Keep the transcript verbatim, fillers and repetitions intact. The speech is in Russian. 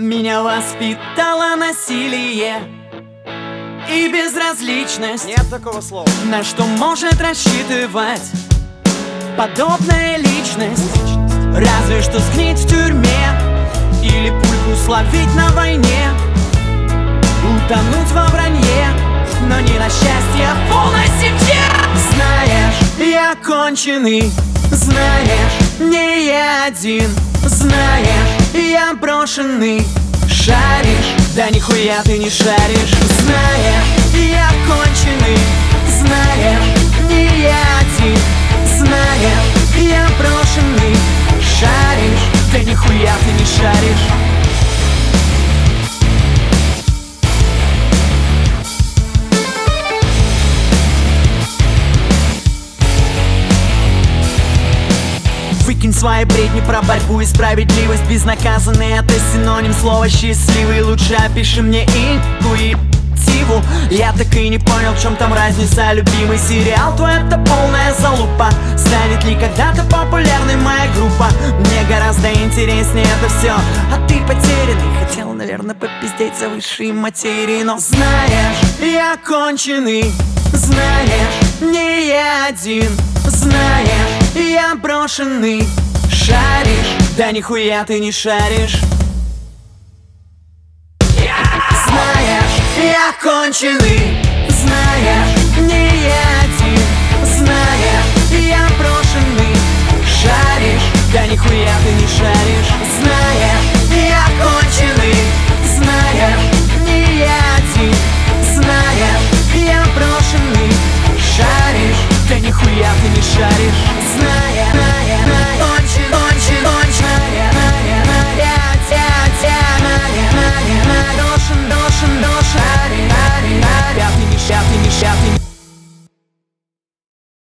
Меня воспитало насилие и безразличность. Нет такого слова. На что может рассчитывать подобная личность? Разве что сгнить в тюрьме или пульку словить на войне, утонуть во вранье, но не на счастье в полной семье. Знаешь, я конченый, знаешь, не я один, знаешь, я брошенный. Шаришь, да нихуя ты не шаришь. Знаешь, я конченый, знаешь, не я один, знаешь, я брошенный. Шаришь, да нихуя ты не шаришь. Выкинь свои бредни про борьбу и справедливость. Безнаказанный — это синоним слова счастливый. Лучше опиши мне интуитиву. Я так и не понял, в чем там разница. Любимый сериал твой — это полная залупа. Станет ли когда-то популярной моя группа? Мне гораздо интереснее это все. А ты потерянный, хотел, наверное, попиздеть за высшие материи. Но знаешь, я конченый, знаешь, не я один, знаешь, я брошенный. Шаришь, да нихуя ты не шаришь. Знаешь, я конченый, знаешь, не я один, знаешь, я брошенный. Шаришь, да нихуя ты не шаришь. Знаешь, я конченый, знаешь, не я один, знаешь, я брошенный. Шаришь, да нихуя ты не шаришь.